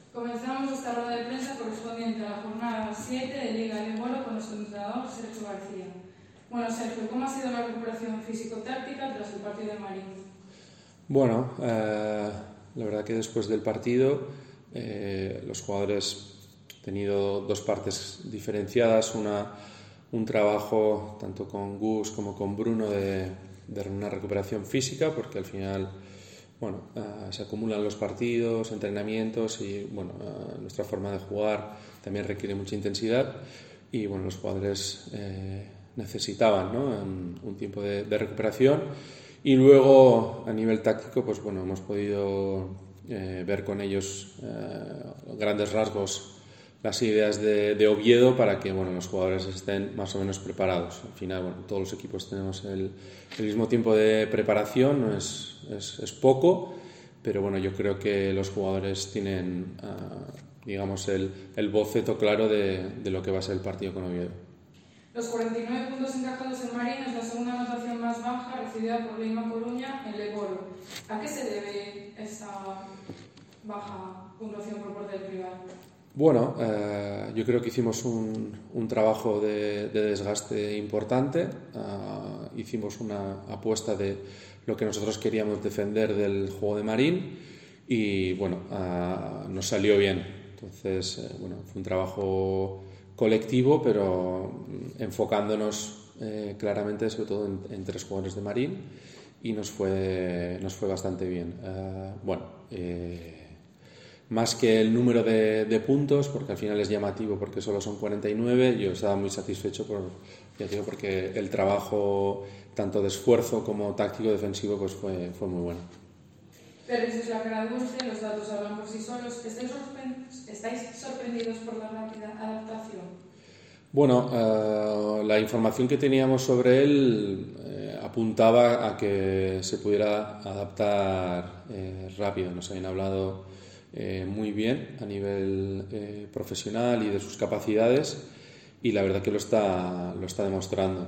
Comenzamos esta rueda de prensa correspondiente a la jornada 7 de Liga de Bolo con nuestro entrenador Sergio García. Bueno, Sergio, ¿cómo ha sido la recuperación físico-táctica tras el partido de Marín? Bueno, la verdad que después del partido los jugadores han tenido dos partes diferenciadas, un trabajo tanto con Gus como con Bruno de una recuperación física, porque al final se acumulan los partidos, entrenamientos y nuestra forma de jugar también requiere mucha intensidad y los jugadores necesitaban un tiempo de recuperación. Y luego a nivel táctico hemos podido ver con ellos grandes rasgos las ideas de Oviedo para que los jugadores estén más o menos preparados. Al final todos los equipos tenemos el mismo tiempo de preparación, no es poco, pero yo creo que los jugadores tienen el boceto claro de lo que va a ser el partido con Oviedo. Los 49 puntos encajados en Marín es la segunda anotación más baja recibida por Lima Coruña en Leboro. ¿A qué se debe esta baja puntuación por parte del rival? Bueno, yo creo que hicimos un trabajo de desgaste importante. Hicimos una apuesta de lo que nosotros queríamos defender del juego de Marín y nos salió bien. Entonces, fue un trabajo colectivo, pero enfocándonos claramente sobre todo en tres jugadores de Marín y nos fue bastante bien. Más que el número de puntos, porque al final es llamativo porque solo son 49, yo estaba muy satisfecho porque el trabajo tanto de esfuerzo como táctico defensivo fue muy bueno. Pero es la cara dulce, los datos hablan por sí solos. ¿Estáis sorprendidos por la rápida adaptación? Bueno, la información que teníamos sobre él apuntaba a que se pudiera adaptar rápido. Nos habían hablado muy bien a nivel profesional y de sus capacidades y la verdad que lo está demostrando.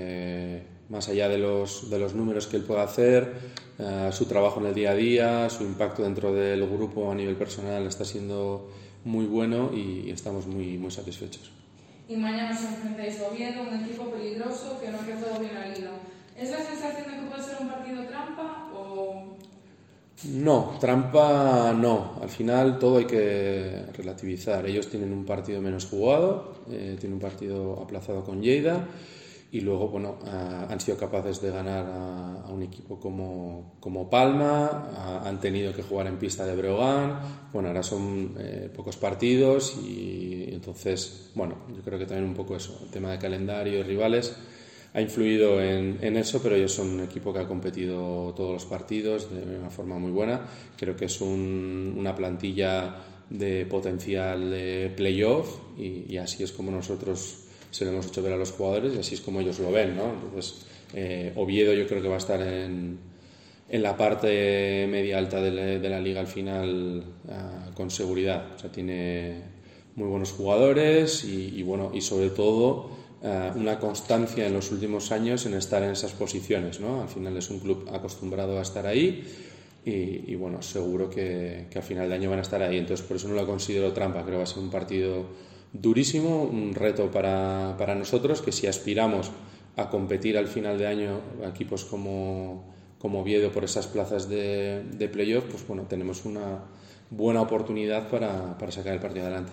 Más allá de los números que él puede hacer, su trabajo en el día a día, su impacto dentro del grupo a nivel personal está siendo muy bueno y estamos muy, muy satisfechos. Y mañana os enfrentáis a Oviedo, un equipo peligroso que no ha empezado bien la liga. ¿Es la sensación de que puede ser un partido trampa o...? No, trampa no. Al final todo hay que relativizar. Ellos tienen un partido menos jugado, tienen un partido aplazado con Lleida y luego han sido capaces de ganar a un equipo como Palma, han tenido que jugar en pista de Breogán. Ahora son pocos partidos y entonces, yo creo que también un poco eso, el tema de calendario y rivales ha influido en eso, pero ellos son un equipo que ha competido todos los partidos de una forma muy buena. Creo que es una plantilla de potencial de playoff y así es como nosotros se lo hemos hecho ver a los jugadores y así es como ellos lo ven, ¿no? Entonces, Oviedo yo creo que va a estar en la parte media alta de la liga al final con seguridad. O sea, tiene muy buenos jugadores y sobre todo una constancia en los últimos años en estar en esas posiciones, ¿no? Al final es un club acostumbrado a estar ahí y seguro que a final de año van a estar ahí. Entonces por eso no lo considero trampa. Creo que va a ser un partido durísimo, un reto para nosotros, que si aspiramos a competir al final de año equipos como Oviedo por esas plazas de playoff, tenemos una buena oportunidad para sacar el partido adelante.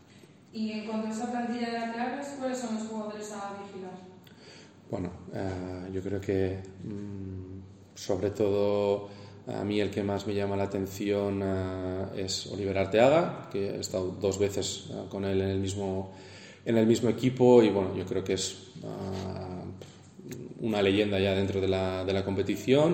Y en cuanto a esa plantilla de laterales, ¿cuáles son los jugadores a vigilar? Yo creo que sobre todo a mí el que más me llama la atención es Oliver Arteaga, que he estado 2 veces con él en el mismo equipo y yo creo que es una leyenda ya dentro de la competición,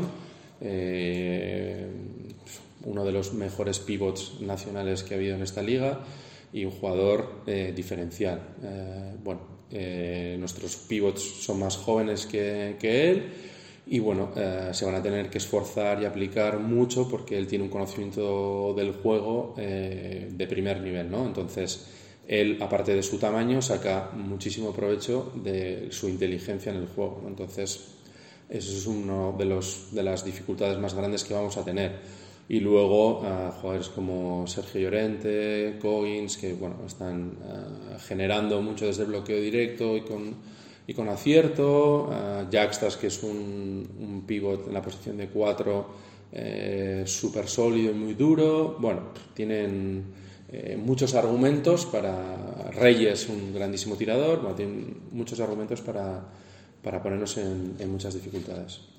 uno de los mejores pivots nacionales que ha habido en esta liga y un jugador diferencial. Nuestros pivots son más jóvenes que él y se van a tener que esforzar y aplicar mucho porque él tiene un conocimiento del juego de primer nivel, ¿no? Entonces él, aparte de su tamaño, saca muchísimo provecho de su inteligencia en el juego, ¿no? Entonces eso es uno de las dificultades más grandes que vamos a tener. y luego jugadores como Sergio Llorente, Coggins, que bueno, están generando mucho desde el bloqueo directo y con acierto. Jaxtas, que es un pívot en la posición de 4, súper sólido y muy duro. Bueno, tienen muchos argumentos para... Reyes, un grandísimo tirador. Bueno, tienen muchos argumentos para ponernos en muchas dificultades.